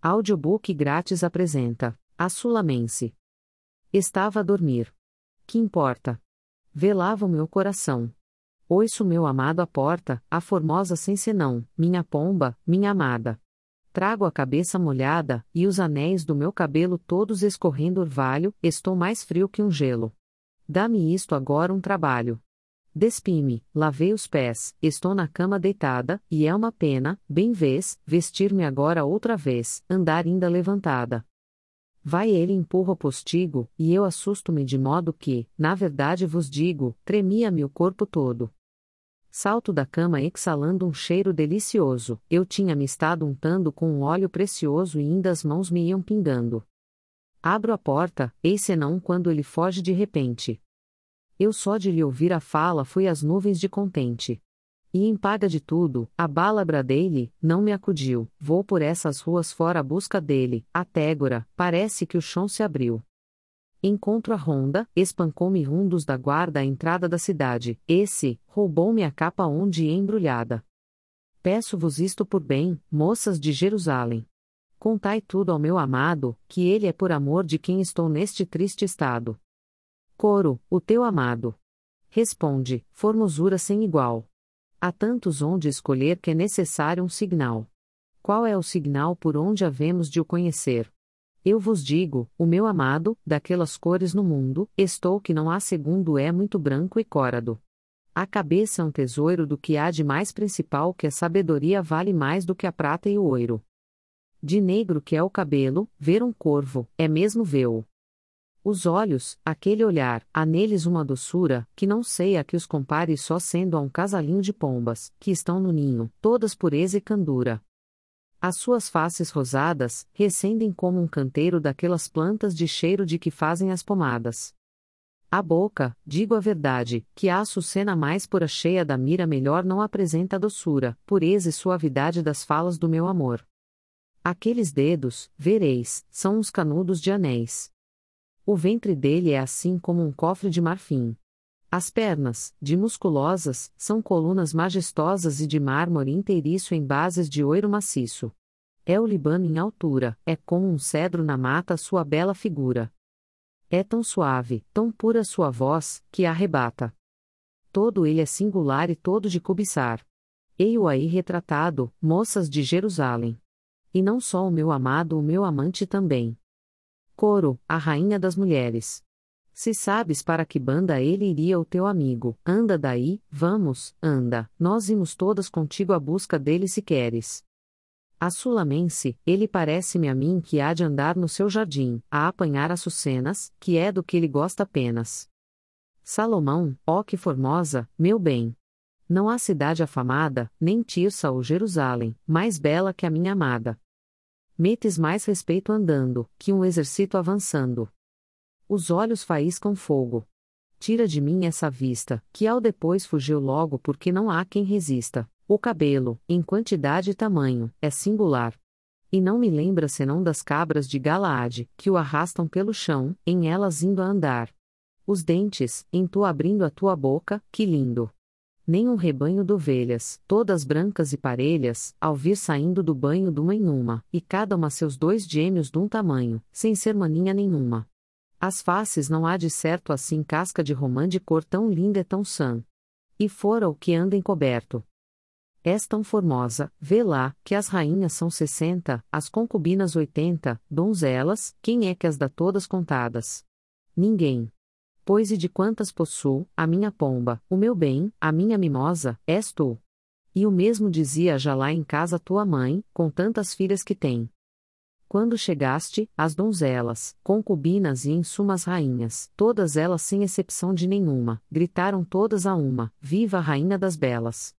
Audiobook grátis apresenta A Sulamense. Estava a dormir. Que importa? Velava o meu coração. Ouço meu amado à porta, a formosa sem senão, minha pomba, minha amada. Trago a cabeça molhada, e os anéis do meu cabelo todos escorrendo orvalho, estou mais frio que um gelo. Dá-me isto agora um trabalho. Despi-me, lavei os pés, estou na cama deitada, e é uma pena, bem vês, vestir-me agora outra vez, andar ainda levantada. Vai ele empurra o postigo, e eu assusto-me de modo que, na verdade vos digo, tremia-me o corpo todo. Salto da cama exalando um cheiro delicioso, eu tinha-me estado untando com um óleo precioso e ainda as mãos me iam pingando. Abro a porta, eis senão quando ele foge de repente. Eu só de lhe ouvir a fala fui às nuvens de contente. E em paga de tudo, a bala bradei-lhe, não me acudiu, vou por essas ruas fora à busca dele, Tégora, parece que o chão se abriu. Encontro a ronda, espancou-me um dos da guarda à entrada da cidade, esse, roubou-me a capa onde ia embrulhada. Peço-vos isto por bem, moças de Jerusalém. Contai tudo ao meu amado, que ele é por amor de quem estou neste triste estado. Coro, o teu amado. Responde, formosura sem igual. Há tantos onde escolher que é necessário um signal. Qual é o signal por onde havemos de o conhecer? Eu vos digo, o meu amado, daquelas cores no mundo, estou que não há segundo é muito branco e córado. A cabeça é um tesouro do que há de mais principal que a sabedoria vale mais do que a prata e o ouro. De negro que é o cabelo, ver um corvo, é mesmo vê-o. Os olhos, aquele olhar, há neles uma doçura, que não sei a que os compare só sendo a um casalinho de pombas, que estão no ninho, todas pureza e candura. As suas faces rosadas, recendem como um canteiro daquelas plantas de cheiro de que fazem as pomadas. A boca, digo a verdade, que a açucena mais pura cheia da mira melhor não apresenta a doçura, pureza e suavidade das falas do meu amor. Aqueles dedos, vereis, são uns canudos de anéis. O ventre dele é assim como um cofre de marfim. As pernas, de musculosas, são colunas majestosas e de mármore inteiriço em bases de ouro maciço. É o Líbano em altura, é como um cedro na mata sua bela figura. É tão suave, tão pura sua voz, que arrebata. Todo ele é singular e todo de cobiçar. Ei-o aí retratado, moças de Jerusalém. E não só o meu amado, o meu amante também. Coro, a rainha das mulheres. Se sabes para que banda ele iria o teu amigo, anda daí, vamos, anda, nós imos todas contigo à busca dele se queres. A Sulamense, ele parece-me a mim que há de andar no seu jardim, a apanhar açucenas, que é do que ele gosta apenas. Salomão, ó que formosa, meu bem! Não há cidade afamada, nem Tirsa ou Jerusalém, mais bela que a minha amada. Metes mais respeito andando, que um exército avançando. Os olhos faíscam fogo. Tira de mim essa vista, que ao depois fugiu logo porque não há quem resista. O cabelo, em quantidade e tamanho, é singular. E não me lembra senão das cabras de Galaade, que o arrastam pelo chão, em elas indo a andar. Os dentes, em tu abrindo a tua boca, que lindo! Nem um rebanho de ovelhas, todas brancas e parelhas, ao vir saindo do banho de uma em uma, e cada uma seus dois gêmeos de um tamanho, sem ser maninha nenhuma. As faces não há de certo assim casca de romã de cor tão linda e tão sã. E fora o que anda encoberto. És tão formosa, vê lá, que as rainhas são 60, as concubinas 80, donzelas, quem é que as dá todas contadas? Ninguém. Pois e de quantas possuo, a minha pomba, o meu bem, a minha mimosa, és tu. E o mesmo dizia já lá em casa tua mãe, com tantas filhas que tem. Quando chegaste, as donzelas, concubinas e em suma as rainhas, todas elas sem exceção de nenhuma, gritaram todas a uma, viva a rainha das belas.